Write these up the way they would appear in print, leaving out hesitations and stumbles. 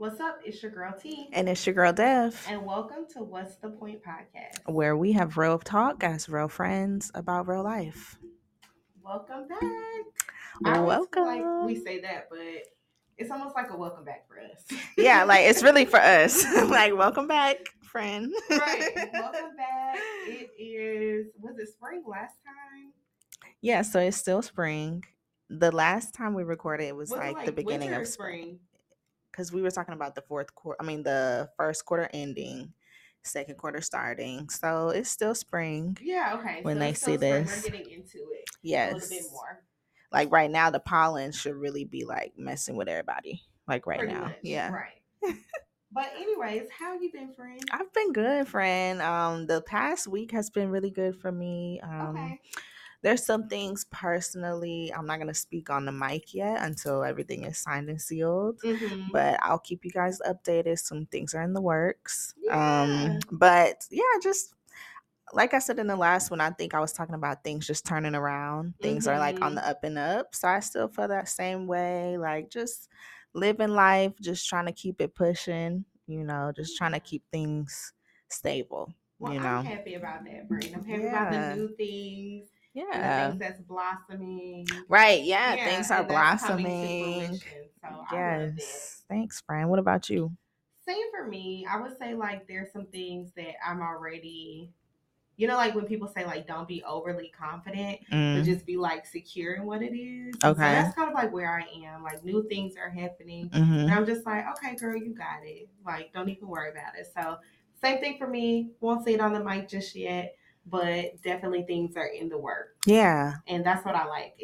What's up? It's your girl T. And it's your girl Dev, And welcome to What's the Point podcast. where we have real talk as real friends about real life. Welcome back. I always feel like we Welcome. say that, but it's almost like a welcome back for us. Yeah, like it's really for us. Like, welcome back, friend. Right. Welcome back. Was it spring last time? Yeah, so it's still spring. The last time we recorded, it was Was it like the like beginning winter or of spring. spring? Because we were talking about the the first quarter ending, second quarter starting. So it's still spring Yeah, okay. when So they it's still see spring. We're this. getting into it a little bit Yes. more. Like right now, the pollen should really be like messing with everybody. Like right Pretty now. much. Yeah. Right. But anyways, how you been, friend? I've been good, friend. The past week has been really good for me. Okay. There's some things personally I'm not gonna speak on the mic yet until everything is signed and sealed, Mm-hmm. but I'll keep you guys updated. Some things are in the works. Yeah. But yeah, just like I said in the last one, I think I was talking about things just turning around. Things are like on Mm-hmm. the up and up. So I still feel that same way. Like just living life, just trying to keep it pushing, just trying to keep things stable, Well, I'm happy about that, Breen. I'm happy about the Yeah. new things and the Yeah. things that's blossoming. Right. Yeah. Yeah, Things are and that's coming to blossoming. fruition. So I love that. Yes. Thanks, friend. What about you? Same for me. I would say like there's some things that I'm already, like when people say like don't be overly confident, but Mm, just be like secure in what it is. And so okay. that's kind of like where I am. Like new things are happening. And Mm-hmm. I'm just like, okay, girl, you got it. Like, don't even worry about it. So same thing for me. Won't say it on the mic just yet, but definitely things are in the works. Yeah. And that's what I like.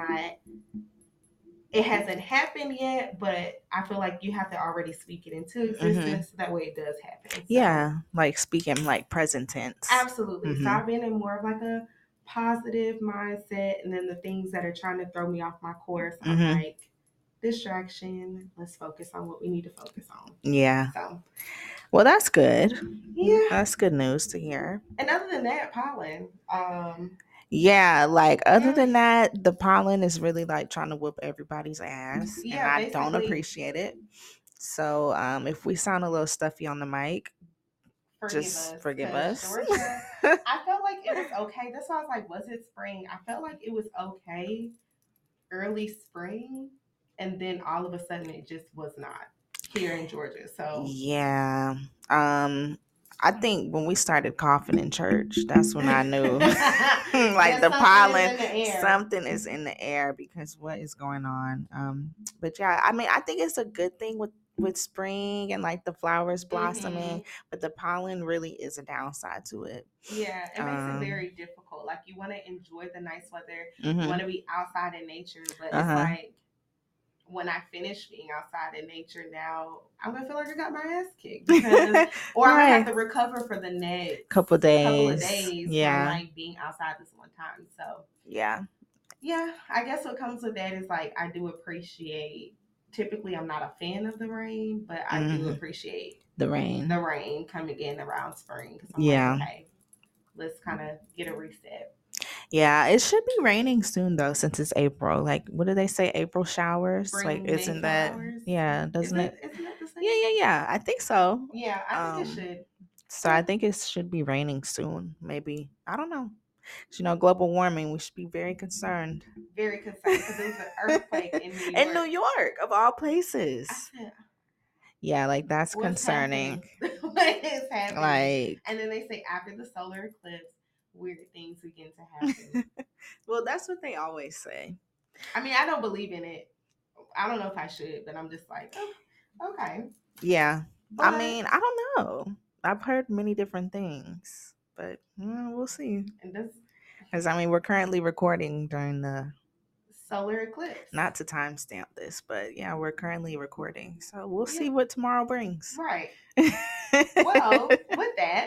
It hasn't happened yet, but I feel like you have to already speak it into Mm-hmm. existence. So that way it does happen. So Yeah. Like speaking like present tense. absolutely. So Mm-hmm. I've been in more of like a positive mindset. And then the things that are trying to throw me off my course, I'm Mm-hmm. like, distraction. Let's focus on what we need to focus on. Yeah. So, Well, that's good. yeah. That's good news to hear. And other than that, pollen. Yeah, like other Yeah. than that, the pollen is really like trying to whoop everybody's ass, and Yeah, I don't basically, appreciate it. So, if we sound a little stuffy on the mic, forgive just us forgive because us. Georgia, I felt like it was okay. That's why I was like, was it spring? I felt like it was okay early spring, and then all of a sudden it just was not here in Georgia. So Yeah. I think when we started coughing in church, that's when I knew like yeah, the something is pollen, in the air. something is in the air because what is going on? But yeah, I mean, I think it's a good thing with spring and like the flowers blossoming, Mm-hmm. but the pollen really is a downside to it. Yeah, it makes it Um, very difficult. Like you want to enjoy the nice weather, you want mhm. to be outside in nature, but it's Uh-huh. like when I finish being outside in nature now, I'm gonna feel like I got my ass kicked because, or I'm gonna have Right. to recover for the next Couple couple of days. days from Yeah. like being outside this one time. So Yeah. yeah, I guess what comes with that is like I do appreciate. Typically, I'm not a fan of the rain, but I do Hmm. appreciate The the rain. rain coming in around spring because I'm like, Yeah. okay, let's kind of get a reset. Yeah, it should be raining soon though, since it's April. Like, what do they say? April showers? Like, Spring isn't that? Mayflowers. Yeah, Is doesn't it? it? Isn't that the Yeah, same? yeah, yeah. I think so. Yeah, I think it should. So I Yeah, think it should be raining soon. Maybe I don't know. Global warming. We should be very concerned. very concerned because it was an earthquake in New In New York. York, of all I places. said, Yeah, like that's what's concerning. happening? What is happening? Like, And then they say after the solar eclipse, weird things begin to happen. well, that's what they always say. I mean, I don't believe in it. I don't know if I should, but I'm just like, oh, okay. Yeah, I But mean, I don't know. I've heard many different things, but we'll see. and this Because I mean, we're currently recording during the solar eclipse, not to timestamp this, but yeah, we're currently recording, so we'll yeah, see what tomorrow brings. right. Well, with that,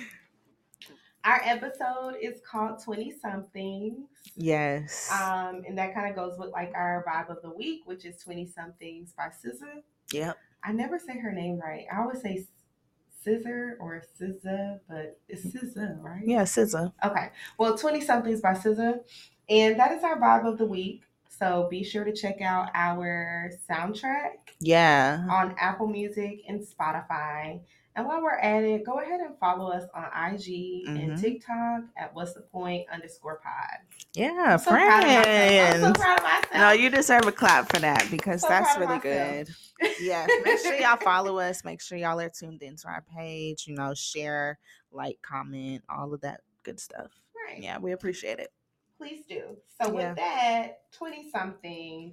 our episode is called 20 somethings. Yes. And that kind of goes with like our vibe of the week, which is 20 somethings by SZA. Yep. I never say her name right. I always say Scissor or SZA, but it's SZA, right? Yeah, SZA. Okay. Well, 20 somethings by SZA. And that is our vibe of the week. So be sure to check out our soundtrack Yeah. on Apple Music and Spotify. And while we're at it, go ahead and follow us on IG and Mm-hmm. TikTok at what's the point _ pod. Yeah, I'm so proud of myself. I'm so friends. proud of myself. No, you deserve a clap for that because So that's proud of really myself. good. Yes, make sure y'all follow us. Make sure y'all are tuned into our page. You know, share, like, comment, all of that good stuff. Right. Yeah, we appreciate it. Please do. So Yeah. with that, 20 something.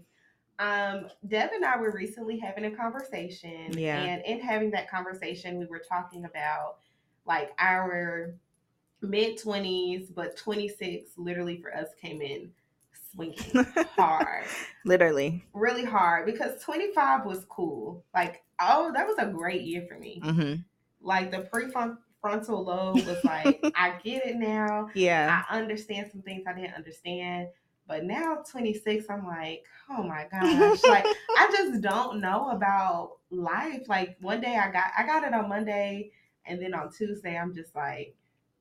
Deb and I were recently having a conversation, Yeah. and in having that conversation, we were talking about like our mid 20s, but 26 literally for us came in swinging hard, Literally. really hard, because 25 was cool. Like, oh, that was a great year for me. Mm-hmm. Like the prefrontal lobe was like, I get it now. Yeah. I understand some things I didn't understand. But now 26, I'm like, oh my gosh. Like I just don't know about life. Like one day I got it on Monday, and then on Tuesday I'm just like,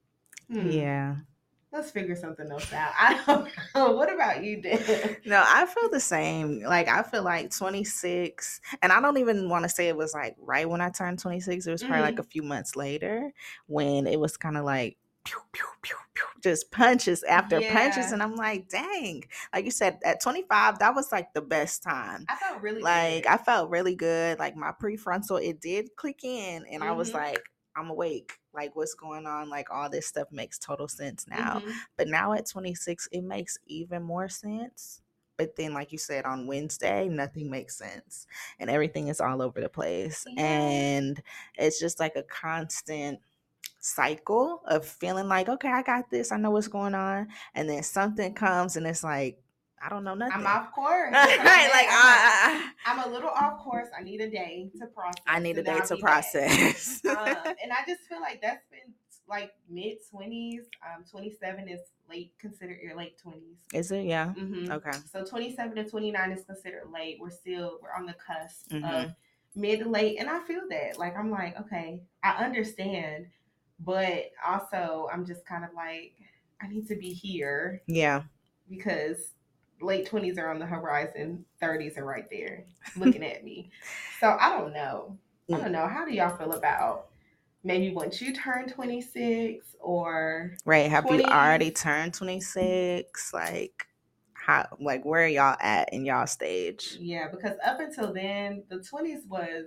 Yeah. let's figure something else out. I don't know. What about you, Deb? No, I feel the same. Like I feel like 26, and I don't even want to say it was like right when I turned 26. It was probably like a few months later when it was kind of like pew, pew, pew, pew, just punches after punches, and I'm like, dang. Like you said, at 25, that was like the best time. I felt really like good. I felt really good. Like my prefrontal, it did click in, and I was like, I'm awake. Like what's going on? Like all this stuff makes total sense now. But now at 26, it makes even more sense. But then, like you said, on Wednesday, nothing makes sense. And everything is all over the place. Yeah. And it's just like a constant cycle of feeling like, okay, I got this. I know what's going on. And then something comes and it's like, I don't know nothing. I'm off course. Right, like I'm a little off course. I need a day to process. I need a day to process. And I just feel like that's been like mid 20s. 27 is late, considered your late 20s. Is it? Yeah. Mm-hmm. Okay. So 27 to 29 is considered late. We're on the cusp of mid to late, and I feel that. Like I'm like, okay, I understand, but also I'm just kind of like, I need to be here. Yeah. Because late 20s are on the horizon, 30s are right there looking at me. So I don't know. How do y'all feel about maybe once you turn 26 or right? Have 20s? you already turned 26? Like how? Like where are y'all at in y'all stage? Yeah, because up until then, the 20s was.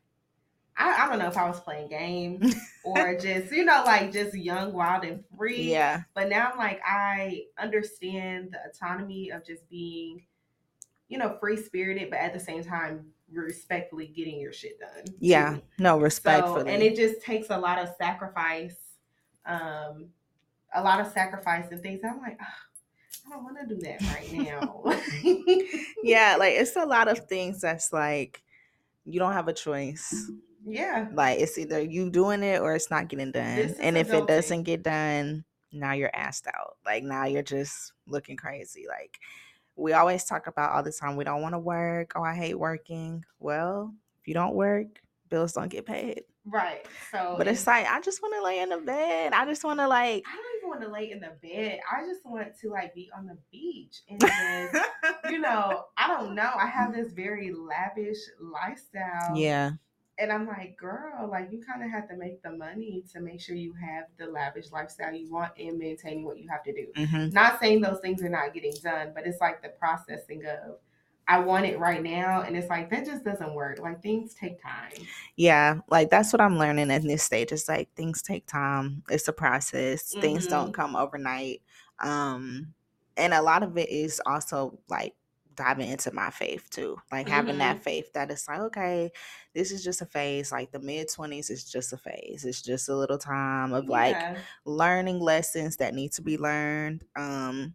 I don't know if I was playing games or just, like just young, wild, and free. Yeah. But now I'm like, I understand the autonomy of just being, free spirited, but at the same time, respectfully getting your shit done. Yeah. Too. No, respectfully. So, and it just takes a lot of sacrifice, and things. I'm like, I don't want to do that right now. Yeah, like it's a lot of things that's like you don't have a choice. Yeah. Like it's either you doing it or it's not getting done. And if it doesn't get done, now you're assed out. Like now you're just looking crazy. Like we always talk about all the time, we don't want to work. Oh, I hate working. Well, if you don't work, bills don't get paid. Right. So, but it's like I just want to lay in the bed. I just want to I don't even want to lay in the bed. I just want to be on the beach and just, I don't know. I have this very lavish lifestyle. Yeah. And I'm like, girl, like you kind of have to make the money to make sure you have the lavish lifestyle you want and maintaining what you have to do. Not saying those things are not getting done, but it's like the processing of I want it right now. And it's like, that just doesn't work. Like things take time. Yeah. Like that's what I'm learning at this stage. It's like things take time. It's a process. Things don't come overnight. And a lot of it is also like diving into my faith too. Like having that faith that it's like, okay, this is just a phase. Like the mid-20s is just a phase. It's just a little time of like learning lessons that need to be learned. And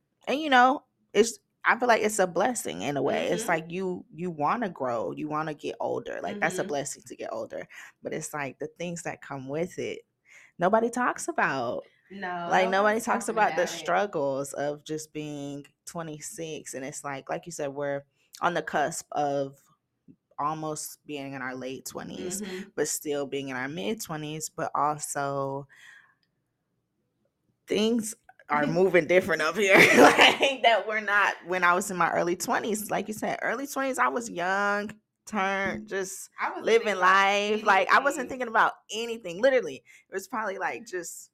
I feel like it's a blessing in a way. It's like you want to grow, you want to get older. Like that's a blessing to get older. But it's like the things that come with it, nobody talks about. No, like nobody talks about the struggles of just being 26, and it's like you said, we're on the cusp of almost being in our late 20s, but still being in our mid 20s, but also things are moving different up here. Like that we're not when I was in my early 20s. Like you said, early 20s, I was young, turned, just I wasn't living thinking about life. Like I wasn't anything. thinking about anything. Literally. It was probably like just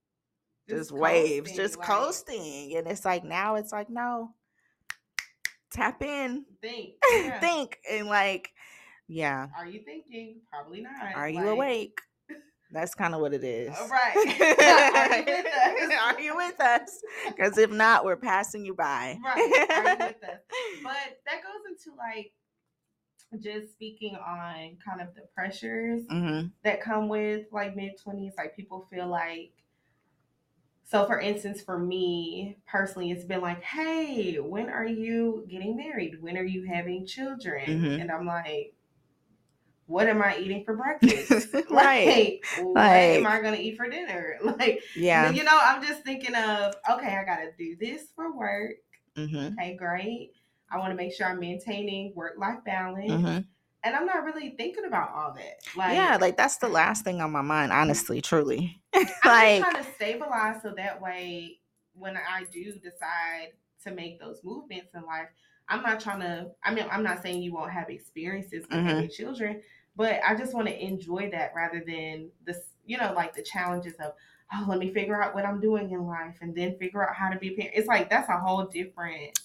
waves, coasting, just like, coasting. And it's like now it's like, no, tap in, think. Yeah. think. And like, yeah. Are you thinking? Probably not. Are you Like, awake? That's kind of what it is. right. Are you with us? Are you with us? Because if not, we're passing you by. Right. Are you with us? But that goes into like just speaking on kind of the pressures Mm-hmm. that come with like mid-20s. Like people feel like, so for instance, for me personally, it's been like, hey, when are you getting married? When are you having children? Mm-hmm. And I'm like, what am I eating for breakfast? Right. What am I going to eat for dinner? Like, yeah. you know, I'm just thinking of, okay, I got to do this for work. Mm-hmm. Okay, great. I want to make sure I'm maintaining work-life balance. Mm-hmm. And I'm not really thinking about all that. Like, yeah, like that's the last thing on my mind, honestly, truly. I'm like, just trying to stabilize so that way when I do decide to make those movements in life, I'm not trying to, I mean, I'm not saying you won't have experiences with having children, but I just want to enjoy that rather than this, you know, like the challenges of, oh, let me figure out what I'm doing in life and then figure out how to be a parent. It's like that's a whole different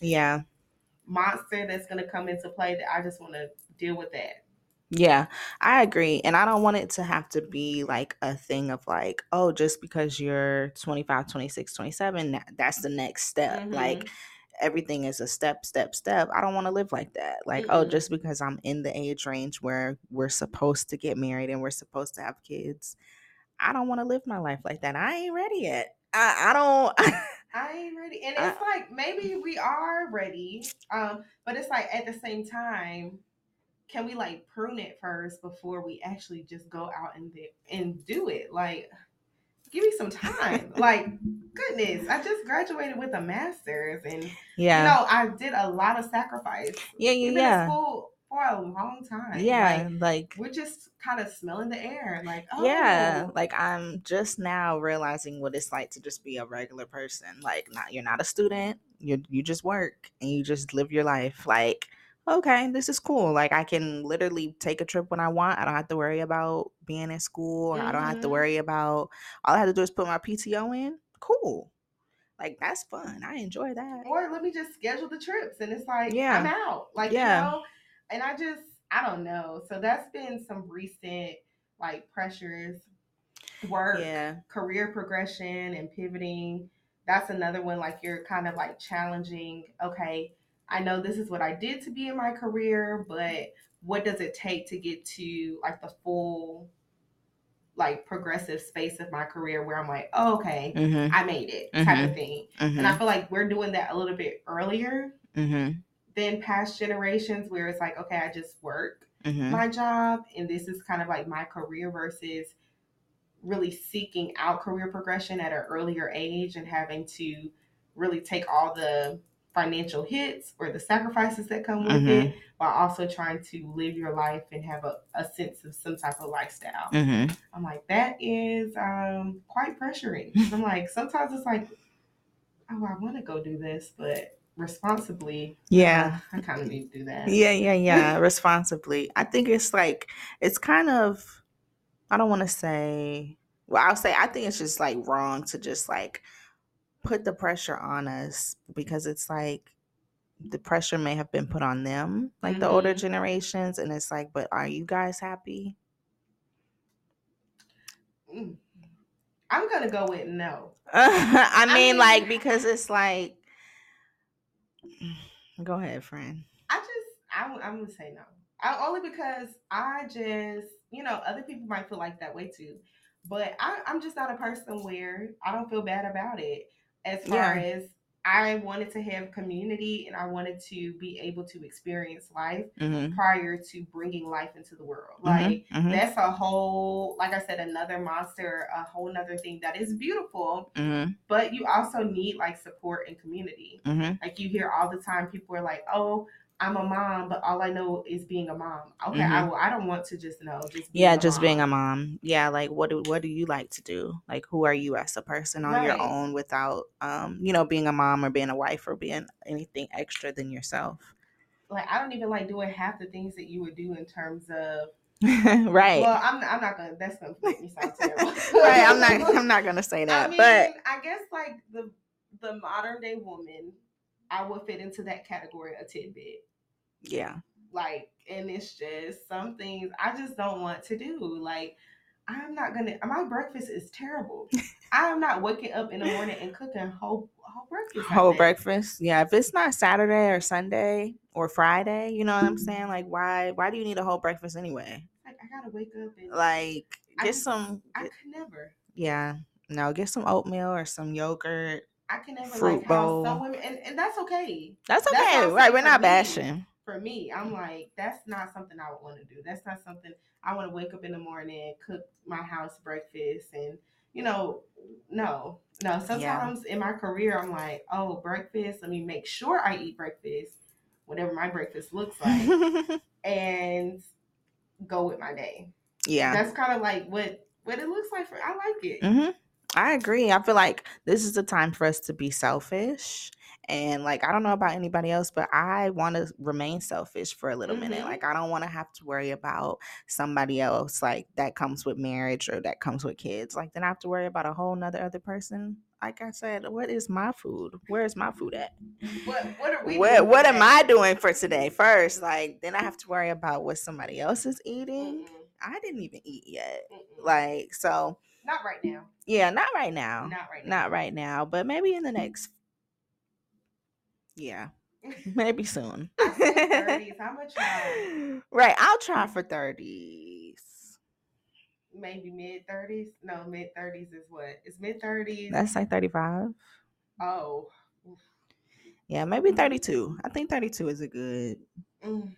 monster that's going to come into play that I just want to deal with that. Yeah, I agree. And I don't want it to have to be like a thing of like, oh, just because you're 25, 26, 27, that's the next step. Mm-hmm. Like everything is a step. I don't want to live like that. Like, oh, just because I'm in the age range where we're supposed to get married and we're supposed to have kids, I don't want to live my life like that. I ain't ready yet. I don't. I ain't ready. And it's like maybe we are ready. But it's like at the same time, can we like prune it first before we actually just go out and do it? Like, give me some time. Like, goodness, I just graduated with a master's, and you know, I did a lot of sacrifice. We've been in school for a long time. Yeah, like we're just kind of smelling the air. Like, oh, yeah, like I'm just now realizing what it's like to just be a regular person. Like, you're not a student. You just work and you just live your life. Like, okay, this is cool. Like I can literally take a trip when I want. I don't have to worry about being in school. Or I don't have to worry about. All I have to do is put my PTO in. Cool. Like that's fun. I enjoy that. Or let me just schedule the trips, and it's like I'm out. Like you know, and I don't know. So that's been some recent like pressures, work, career progression, and pivoting. That's another one. Like you're kind of like challenging. Okay, I know this is what I did to be in my career, but what does it take to get to like the full like progressive space of my career where I'm like, oh, okay, I made it type of thing. And I feel like we're doing that a little bit earlier than past generations where it's like, okay, I just work my job and this is kind of like my career versus really seeking out career progression at an earlier age and having to really take all the financial hits or the sacrifices that come with it while also trying to live your life and have a sense of some type of lifestyle. I'm like, that is quite pressuring. I'm like, sometimes it's like, oh, I want to go do this, but responsibly, I kind of need to do that. Responsibly. I think it's like, it's kind of, I don't want to say, well, I'll say I think it's just like wrong to just like put the pressure on us because it's like the pressure may have been put on them, like the older generations, and it's like, but are you guys happy? I'm gonna go with no. I mean, like, because it's like, go ahead, friend. I'm gonna say no. Only because I just, you know, other people might feel like that way too. But I'm just not a person where I don't feel bad about it. As far as I wanted to have community and I wanted to be able to experience life prior to bringing life into the world. Like that's a whole, like I said, another monster, a whole nother thing that is beautiful. But you also need like support and community. Like you hear all the time, people are like, oh, I'm a mom, but all I know is being a mom. Okay, Mm-hmm. I don't want to just know just being Yeah, a just being a mom. mom. Yeah, like what do you like to do? Like who are you as a person on your Right. own without being a mom or being a wife or being anything extra than yourself. Like I don't even like doing half the things that you would do in terms of. Right. Well, I'm not gonna. That's gonna make me sound terrible. Right. I'm not gonna say I that. But mean, I guess like the modern day woman, I would fit into that category a tidbit. yeah. Like, and it's just some things I just don't want to do. Like, I'm not gonna. My breakfast is terrible. I am not waking up in the morning and cooking whole breakfast like Whole that. breakfast. Yeah. If it's not Saturday or Sunday or Friday, you know what I'm saying? Like why do you need a whole breakfast anyway? Like, I gotta wake up and Like I get just some I could never. yeah. No, get some oatmeal or some yogurt, I can never like fruit how some bowl. women and that's okay. That's That's what okay. I'm Right. saying We're for not me. bashing. For me, I'm like, that's not something I would want to do. That's not something I want to wake up in the morning, cook my house breakfast, and you know, no. Yeah. Sometimes in my career, I'm like, oh, breakfast. Let me make sure I eat breakfast, whatever my breakfast looks like, and go with my day. Yeah. That's kind of like what it looks like for. I like it. Mm-hmm. I agree. I feel like this is the time for us to be selfish. And like, I don't know about anybody else, but I want to remain selfish for a little minute. Mm-hmm. Like, I don't want to have to worry about somebody else, like that comes with marriage or that comes with kids. Like, then I have to worry about a whole nother other person. Like I said, what is my food? Where is my food at? What are we doing? What am I doing for today first? Like, then I have to worry about what somebody else is eating. Mm-mm. I didn't even eat yet. Mm-mm. Like, so Not right now. yeah, not right now. Not right now. Not right now, but maybe in the next yeah. Maybe soon. I said 30s. I'm gonna try Right, I'll try for 30s. maybe mid 30s. No, mid 30s is what? It's mid 30s. That's like 35. Oh. Yeah, maybe 32. I think 32 is a good. Mm.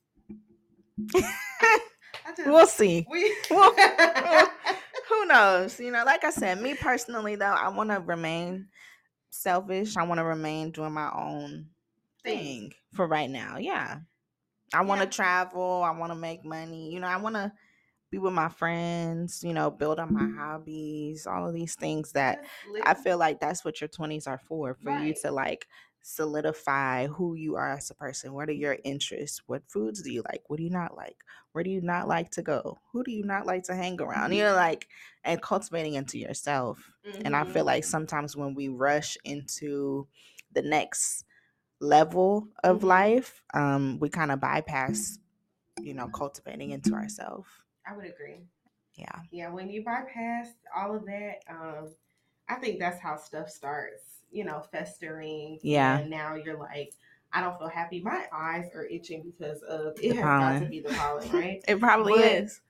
We'll see. We Who knows? Like I said, me personally though, I want to remain selfish. I want to remain doing my own thing for right now. Yeah. I want to travel. I want to make money. I want to be with my friends, build on my hobbies, all of these things that I feel like that's what your 20s are for you to like solidify who you are as a person. What are your interests? What foods do you like? What do you not like? Where do you not like to go? Who do you not like to hang around? And cultivating into yourself. Mm-hmm. And I feel like sometimes when we rush into the next level of mm-hmm. life, we kind of bypass, cultivating into ourselves. I would agree. Yeah. Yeah, when you bypass all of that, I think that's how stuff starts, festering. Yeah. And now you're like, I don't feel happy. My eyes are itching because of it has got to be the pollen, right? It probably is.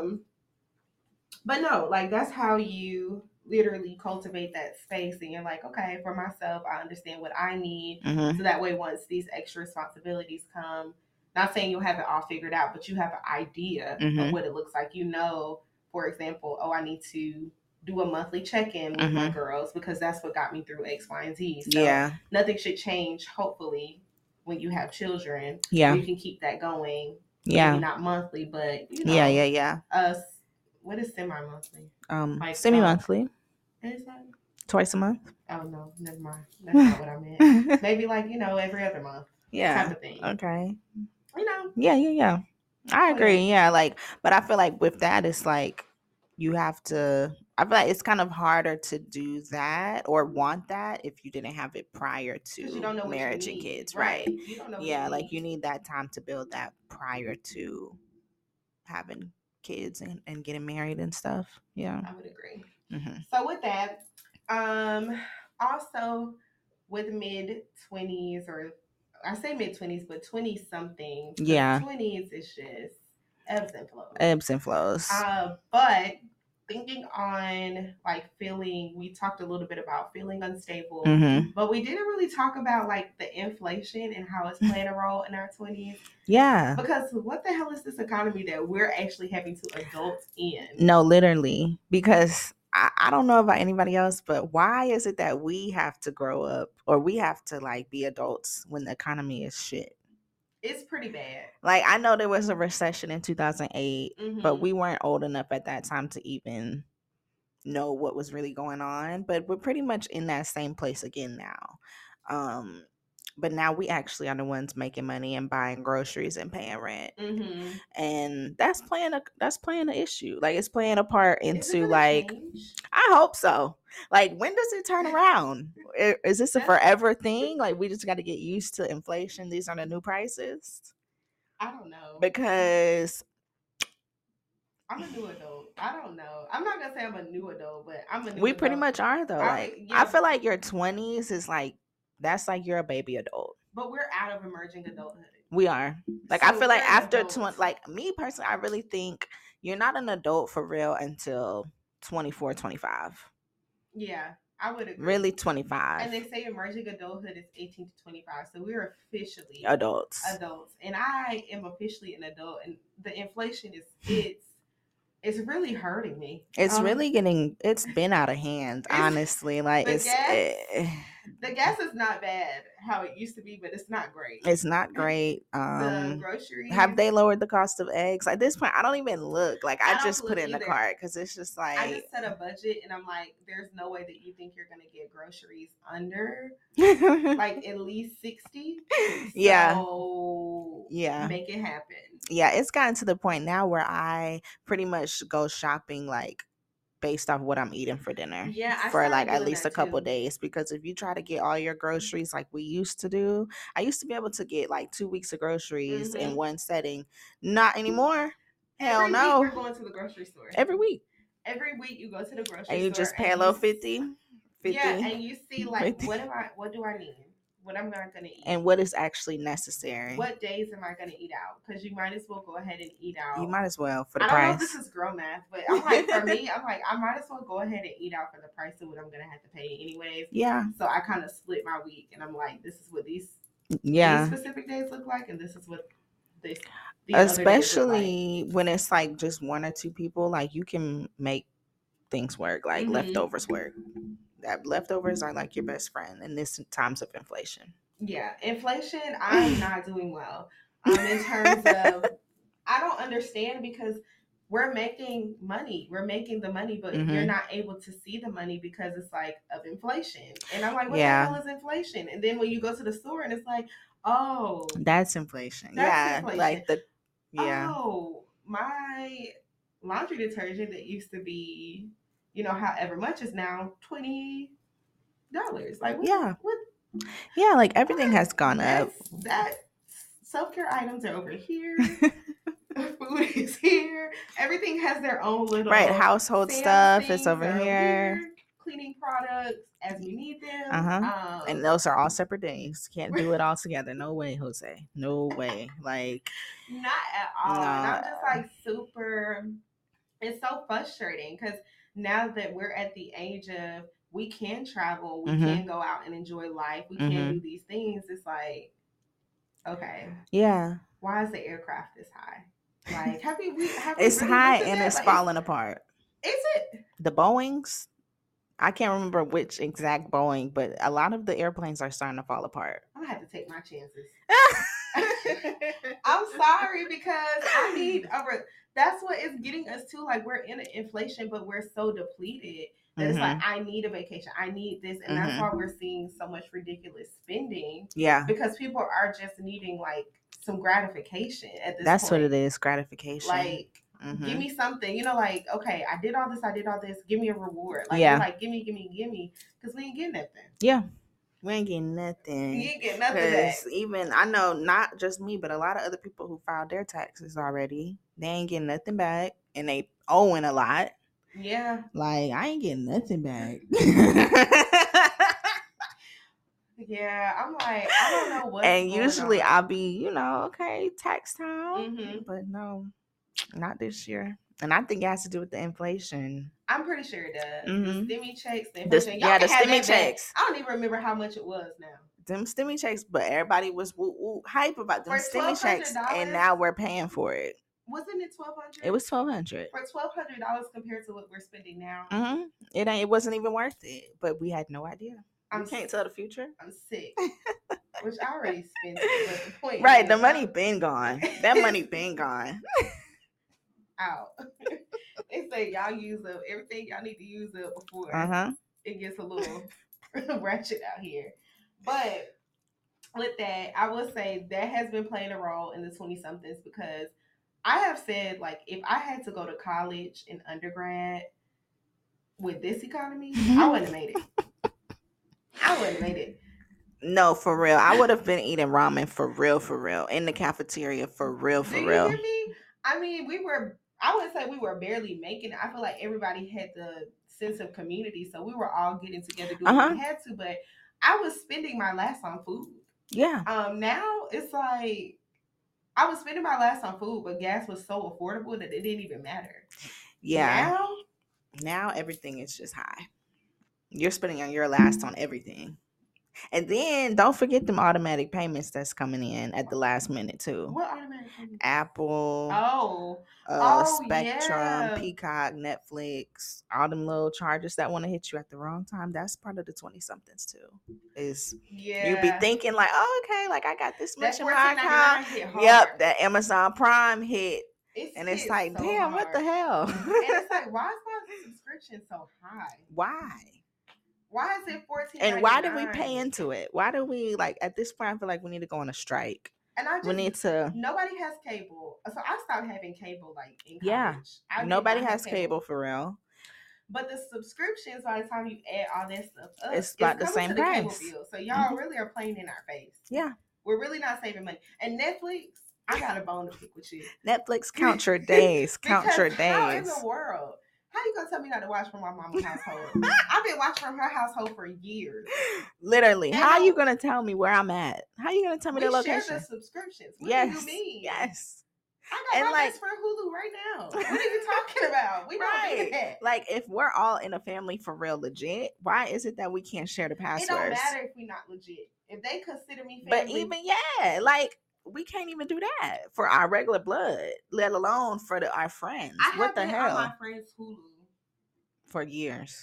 But no, like that's how you literally cultivate that space and you're like, okay, for myself, I understand what I need. Mm-hmm. So that way once these extra responsibilities come, not saying you'll have it all figured out, but you have an idea mm-hmm. of what it looks like. For example, I need to do a monthly check-in with mm-hmm. my girls because that's what got me through X, Y, and Z. So yeah. Nothing should change, hopefully, when you have children. Yeah. You can keep that going. Yeah. Maybe not monthly, but, Yeah. What is semi-monthly? Semi-monthly. Is that? Twice a month. Oh, no. Never mind. That's not what I meant. Maybe every other month. Yeah. Type of thing. Okay. Yeah. I agree. Yeah. But I feel like with that, it's like you have to, I feel like it's kind of harder to do that or want that if you didn't have it prior to you don't know marriage and kids. Right. You don't know you need that time to build that prior to having kids and getting married and stuff. Yeah. I would agree. Mm-hmm. So with that, also with mid-20s, or I say mid-20s, but 20-something. Yeah. 20s is just ebbs and flows. But thinking on feeling, we talked a little bit about feeling unstable, mm-hmm. but we didn't really talk about the inflation and how it's playing a role in our 20s. Yeah. Because what the hell is this economy that we're actually having to adult in? No, literally. Because I don't know about anybody else, but why is it that we have to grow up or we have to be adults when the economy is shit? It's pretty bad. Like, I know there was a recession in 2008, but Mm-hmm. we weren't old enough at that time to even know what was really going on. But we're pretty much in that same place again now. But now we actually are the ones making money and buying groceries and paying rent. Mm-hmm. And that's playing an issue. Like, it's playing a part Is it into, gonna like, change? I hope so. Like, when does it turn around? Is this a forever thing? Like, we just got to get used to inflation. These are the new prices. I don't know. Because I'm a new adult. I don't know. I'm not gonna say I'm a new adult, but I'm a new we adult. pretty much are, though. I feel like your 20s is like, that's like you're a baby adult. But we're out of emerging adulthood. We are. Like, So I feel like we're after adults. 20, like me personally, I really think you're not an adult for real until 24, 25. Yeah, I would agree. Really 25. And they say emerging adulthood is 18 to 25. So we're officially adults. And I am officially an adult. And the inflation it's really hurting me. It's really it's been out of hand, honestly. Like, the gas is not bad how it used to be, but it's not great. It's not great. The groceries. Have they lowered the cost of eggs? At this point, I don't even look. Like, I just put it in the cart because it's just like, I just set a budget and I'm like, there's no way that you think you're gonna get groceries under like at least 60. Yeah. So yeah, make it happen. Yeah, it's gotten to the point now where I pretty much go shopping like based off what I'm eating for dinner. Yeah, for like at least a couple days, because if you try to get all your groceries like we used to do, I used to be able to get like 2 weeks of groceries in one setting. Not anymore. Hell no. Week you're going to the grocery store. Every week you go to the grocery store and you just pay a little 50. Yeah, and you see like 50. What do I need? What I'm not gonna eat, and what is actually necessary. What days am I gonna eat out? Because you might as well go ahead and eat out. You might as well for the price. I don't know if this is girl math, but I'm like, for me, I'm like, I might as well go ahead and eat out for the price of what I'm gonna have to pay anyways. Yeah. So I kind of split my week, and I'm like, this is what these specific days look like, and this is what this. Especially when it's like just one or two people, like you can make things work, like leftovers work. That leftovers are like your best friend in this times of inflation. Yeah, inflation, I'm not doing well. In terms of, I don't understand because we're making money. We're making the money, but you're not able to see the money because it's like of inflation. And I'm like, what the hell is inflation? And then when you go to the store and it's like, oh, that's inflation. Inflation. Like oh, my laundry detergent that used to be, however much is now $20. Like, what? Yeah, like everything has gone up. That self-care items are over here. Food is here. Everything has their own little household stuff is over here. Cleaning products as we need them. And those are all separate days. Can't do it all together. No way, Jose. No way. Like, not at all. No. And I'm just like super. It's so frustrating because now that we're at the age of we can travel, we can go out and enjoy life, we can do these things. It's like, okay, yeah. Why is the aircraft this high? Like, have we it's really high and it's falling apart. Is it? The Boeings, I can't remember which exact Boeing, but a lot of the airplanes are starting to fall apart. I'm gonna have to take my chances. I'm sorry because I need that's what is getting us to, like, we're in an inflation, but we're so depleted that it's like, I need a vacation, I need this, and that's why we're seeing so much ridiculous spending. Yeah, because people are just needing like some gratification at this that's point. What it is, gratification. Like, give me something, like, okay, I did all this, give me a reward. Like, you're like, give me, because we ain't getting nothing. Yeah. We ain't getting nothing. You ain't getting nothing back. Even, I know, not just me, but a lot of other people who filed their taxes already, they ain't getting nothing back, and they owing a lot. Yeah. Like, I ain't getting nothing back. Yeah, I'm like, I don't know what. And usually I'll be, okay, tax time. But no, not this year. And I think it has to do with the inflation. I'm pretty sure it does. The stimmy checks, the inflation. The stimmy checks. I don't even remember how much it was now. Them stimmy checks, but everybody was hype about them stimmy checks, and now we're paying for it. Wasn't it $1,200? It was $1,200. For $1,200 compared to what we're spending now. It wasn't even worth it, but we had no idea. You can't tell the future. I'm sick. which I already spent it, but the point Right, is, the money been gone. That money been gone. out. They say y'all use up everything y'all need to use up before it gets a little ratchet out here. But with that, I will say that has been playing a role in the 20 somethings because I have said, like, if I had to go to college in undergrad with this economy, I wouldn't have made it. I wouldn't have made it. No, for real. I would have been eating ramen for real, in the cafeteria for real. Do you hear me? I mean, I would say we were barely making it. I feel like everybody had the sense of community, so we were all getting together doing what we had to, but I was spending my last on food. Yeah. Now it's like I was spending my last on food, but gas was so affordable that it didn't even matter. Yeah. Now everything is just high. You're spending on your last on everything. And then don't forget them automatic payments that's coming in at the last minute too. What automatic payments? Apple. Spectrum, yeah. Peacock, Netflix, all them little charges that want to hit you at the wrong time. That's part of the 20 somethings too. You be thinking like, oh, okay, like I got this much in my account. Yep, that Amazon Prime hit. It's like, so damn, hard. What the hell? And it's like, why is my subscription so high? Why is it $14.99? And why do we pay into it? Why do we, like, at this point I feel like we need to go on a strike. And nobody has cable. So I stopped having cable like in college. Yeah. Nobody has cable for real. But the subscriptions, by the time you add all that stuff up, it's about the same price. Cable bill. So y'all really are playing in our face. Yeah. We're really not saving money. And Netflix, I got a bone to pick with you. Netflix, count your days. Count your days. How in the world? How you gonna tell me not to watch from my mama's household? I've been watching from her household for years. Literally. And how are you gonna tell me where I'm at? How are you gonna tell me the location? Share the subscriptions. What do you mean? Yes. I got my best friend Hulu right now. What are you talking about? We don't do that. Like, if we're all in a family for real legit, why is it that we can't share the passwords? It don't matter if we're not legit. If they consider me family. But even, like, we can't even do that for our regular blood, let alone for our friends. What the hell? On my friend's Hulu for years.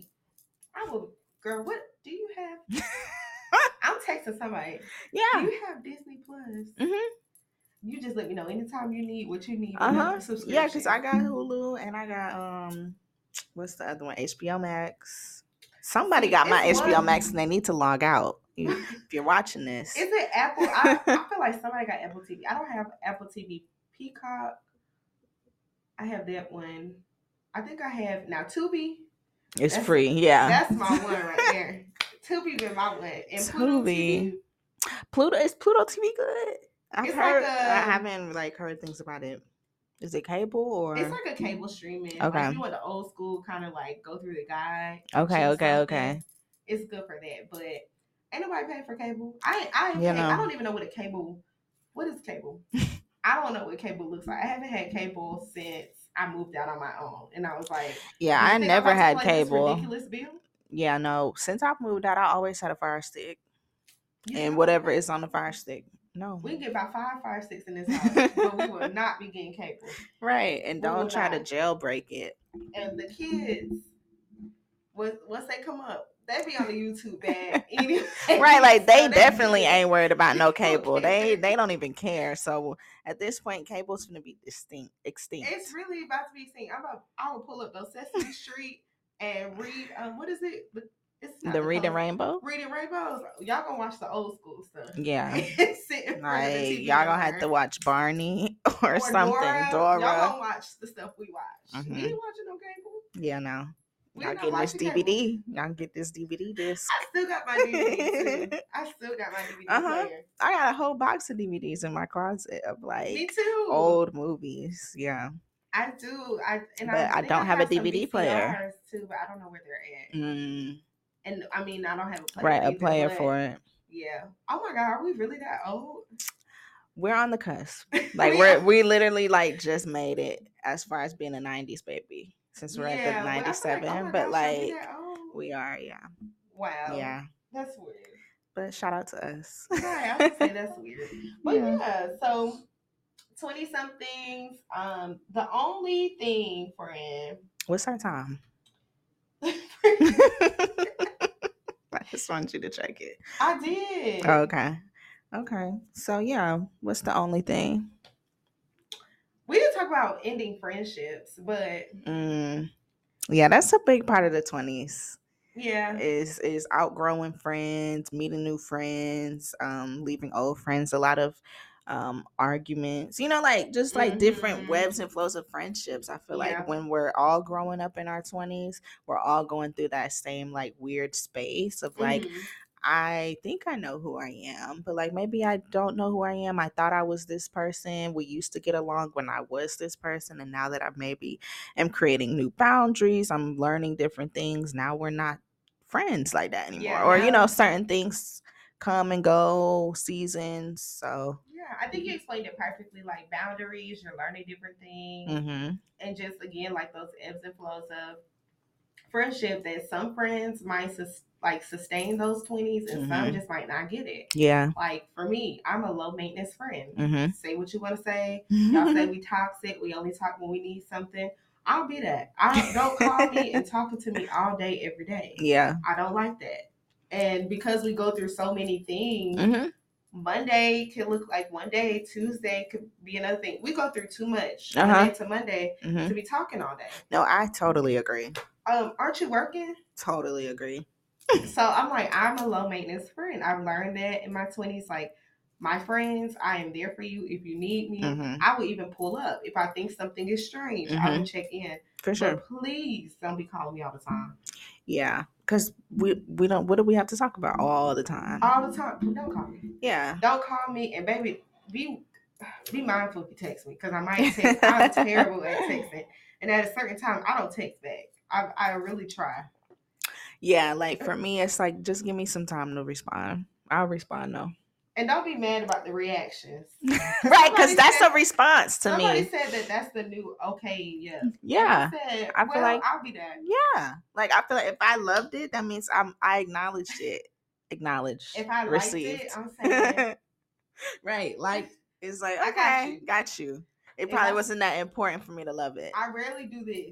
Girl, what do you have? I'm texting somebody. Yeah. Do you have Disney Plus? Mm-hmm. You just let me know anytime you need what you need. Yeah, because I got Hulu and I got what's the other one? HBO Max. Somebody got my HBO Max and they need to log out. If you're watching this, is it Apple? I feel like somebody got Apple TV. I don't have Apple TV Peacock. I have that one. I think I have now Tubi. It's free. Yeah, that's my one right there. Tubi been my one. And Tubi. Pluto TV good? I've heard. I haven't heard things about it. Is it cable or? It's like a cable streaming. Okay. Like you want the old school kind of like go through the guide. Okay. It's good for that, but ain't nobody paying for cable. I don't even know what a cable. What is cable? I don't know what cable looks like. I haven't had cable since I moved out on my own, and I was like, yeah, I never had cable. This ridiculous bill? Yeah, no. Since I've moved out, I always had a Fire Stick, and whatever is on the Fire Stick. No, we can get about 5 Fire Sticks in this house, but we will not be getting cable. Right, and don't try to jailbreak it. And the kids, once they come up, they be on the YouTube bag anyway. Right, like they definitely ain't worried about no cable. They don't even care. So at this point, cable's gonna be extinct. It's really about to be extinct. I will pull up those Sesame Street and read. What is it? It's not the Reading Rainbow. Reading Rainbows. Y'all gonna watch the old school stuff. Yeah. Like y'all gonna have to watch Barney or something. Dora. Y'all gonna watch the stuff we watch. We ain't watching no cable. Yeah, no. Y'all getting this DVD. Y'all can get this DVD disc. I still got my DVD too. Player. I got a whole box of DVDs in my closet of Me too. Old movies. Yeah. I do. I don't have a DVD player too, but I don't know where they're at. And I mean, I don't have a player. Right, a player for it. Yeah. Oh my God, are we really that old? We're on the cusp. Like we literally just made it as far as being a 90s baby. Since we're at the 97, but we are, yeah. Wow. Yeah. That's weird. But shout out to us. Right, I would say that's weird. But yeah, so 20 somethings. The only thing, friend. What's our time? I just wanted you to check it. I did. Oh, okay. So yeah, what's the only thing? We didn't talk about ending friendships, but Yeah, that's a big part of the 20s. yeah. Is outgrowing friends, meeting new friends, leaving old friends. A lot of arguments, like just like different webs and flows of friendships. I feel like when we're all growing up in our 20s, we're all going through that same like weird space of like, I think I know who I am, but like maybe I don't know who I am. I thought I was this person. We used to get along when I was this person. And now that I maybe am creating new boundaries, I'm learning different things. Now we're not friends like that anymore. Or, certain things come and go, seasons. So yeah, I think you explained it perfectly. Like boundaries, you're learning different things, and just again like those ebbs and flows of friendship. That some friends might sustain those 20s, and some just might not get it. Yeah. Like for me, I'm a low maintenance friend. Say what you want to say. Y'all say we toxic. We only talk when we need something. I'll be that. Don't call me and talking to me all day, every day. Yeah. I don't like that. And because we go through so many things, Monday can look like one day, Tuesday could be another thing. We go through too much Monday to Monday to be talking all day. No, I totally agree. Aren't you working? Totally agree. So I'm like, I'm a low maintenance friend. I've learned that in my 20s. Like my friends, I am there for you if you need me. I will even pull up if I think something is strange. I will check in. For sure. But please don't be calling me all the time. Yeah, because we don't. What do we have to talk about all the time? All the time. Don't call me. Yeah. Don't call me, and baby, be mindful if you text me, because I might text. I'm terrible at texting, and at a certain time, I don't text back. I really try. Yeah, like for me, it's like just give me some time to respond. I'll respond though. And don't be mad about the reactions. Right, because that's a response to me. Somebody said that's the new okay, yeah. Yeah. I feel like I'll be there. Yeah. Like I feel like if I loved it, that means I acknowledged it. Acknowledged. If I received. Liked it, I'm saying right. Like it's like, okay, got you. It probably wasn't that important for me to love it. I rarely do this.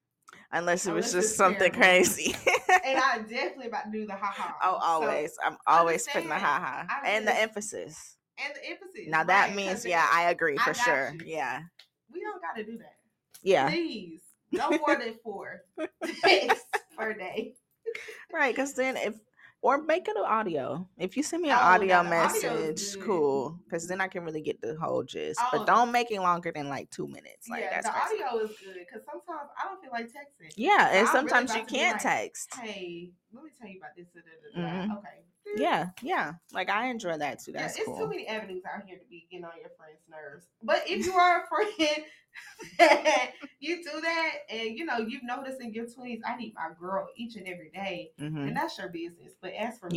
Unless it was just something crazy. And I definitely about to do the ha-ha. Oh, always. So, I'm always putting the ha-ha. And the emphasis. Now that means, yeah, I agree for sure. You. Yeah. We don't got to do that. Yeah. Please. No more than 4 texts per day. Right, because then or make it an audio. If you send me an audio message, cool. Because then I can really get the whole gist. But don't make it longer than like 2 minutes. Like that's crazy. Audio is good because sometimes I don't feel like texting. Yeah, and sometimes really you can't text. Hey, let me tell you about this. Okay. Yeah. Like I enjoy that too. That's cool. It's too many avenues out here to be getting on your friend's nerves. But if you are a friend that you do that, and you've noticed in your 20s, I need my girl each and every day, and that's your business. But as for me,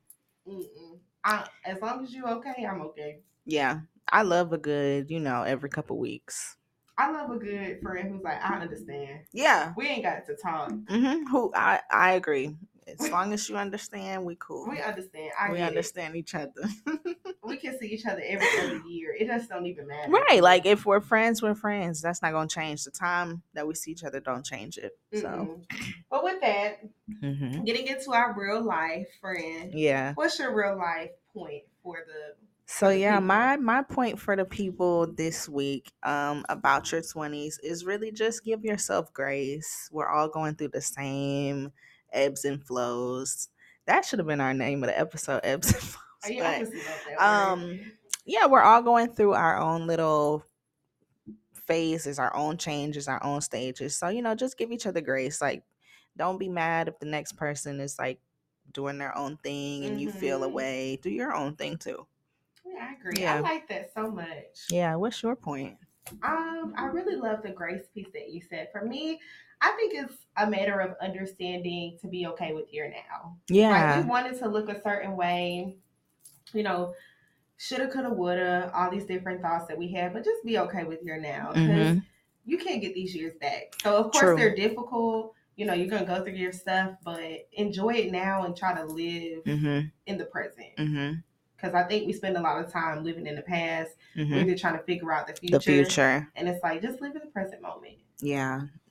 as long as you're okay, I'm okay. Yeah, I love a good, every couple weeks. I love a good friend who's like, I understand. Yeah, we ain't got to talk. Who I agree. As long as you understand, we cool. We understand. We understand each other. We can see each other every other year. It just don't even matter. Right. Like if we're friends, we're friends. That's not going to change. The time that we see each other don't change it. So. But with that, getting into our real life friend. Yeah. What's your real life point for the... So yeah, my point for the people this week about your 20s is really just give yourself grace. We're all going through the same ebbs and flows. That should have been our name of the episode, ebbs and flows. Yeah, we're all going through our own little phases, our own changes, our own stages. So, just give each other grace. Like, don't be mad if the next person is like doing their own thing and you feel away. Do your own thing too. Yeah, I agree. Yeah. I like that so much. Yeah, what's your point? I really love the grace piece that you said. For me, I think it's a matter of understanding to be okay with your now. Yeah. Like we wanted to look a certain way, shoulda, coulda, woulda, all these different thoughts that we had, but just be okay with your now because you can't get these years back. So of course they're difficult. You're going to go through your stuff, but enjoy it now and try to live in the present. Because I think we spend a lot of time living in the past. We're trying to figure out the future. And it's like, just live in the present moment. Yeah.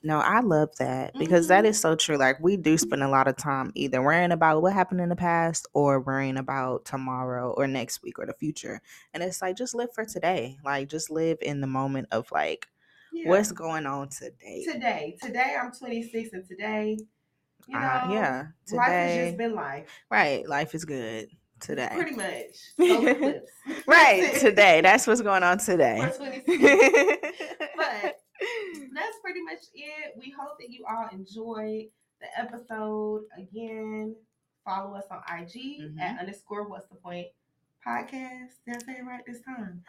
No, I love that because that Mhm. is so true. Like, we do spend a lot of time either worrying about what happened in the past or worrying about tomorrow or next week or the future. And it's like, just live for today. Like, just live in the moment of like, Yeah. what's going on today. Today I'm 26, and today, you know, Yeah, life has today. just been life. Right, life is good today. Pretty much. Solar eclipse. Right, today. That's what's going on today. For 26. But that's pretty much it. We hope that you all enjoyed the episode. Again, follow us on IG at _ what's the point podcast. Did I say it right this time?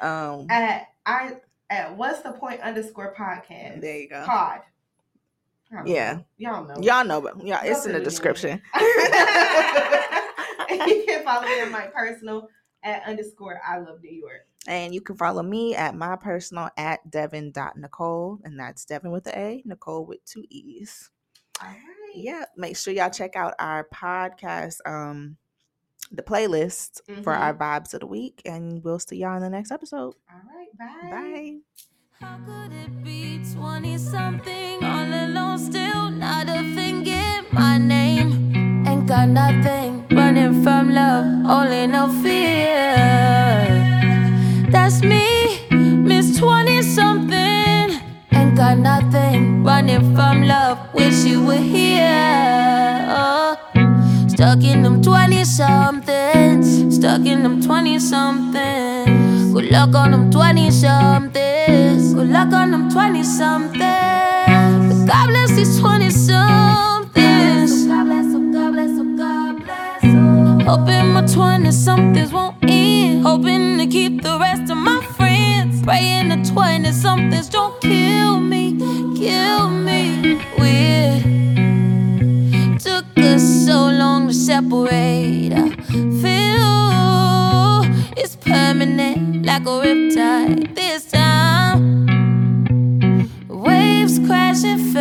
At what's the point _ podcast. There you go. Pod. Yeah. Y'all know. Y'all know, but yeah, it's in the description. You can follow me on my personal at _ I love New York. And you can follow me at my personal at Devin.Nicole. And that's Devin with the A, Nicole with 2 E's. All right. Yeah. Make sure y'all check out our podcast, the playlist for our vibes of the week. And we'll see y'all in the next episode. All right. Bye. Bye. How could it be 20-something all alone, still not a thing in my name? Ain't got nothing, running from love, only no fear. That's me, Miss 20-something. Ain't got nothing, running from love, wish you were here. Oh. Stuck in them 20-somethings, stuck in them 20-somethings. Good luck on them 20-somethings, good luck on them 20-somethings. But God bless these 20-somethings. God bless them, God bless them, God bless them. Hoping my 20-somethings won't end, hoping to keep the rest of my friends. Praying the 20-somethings don't kill me, kill me. Weird. Took us so long to separate. I feel it's permanent, like a riptide this time. Waves crashing.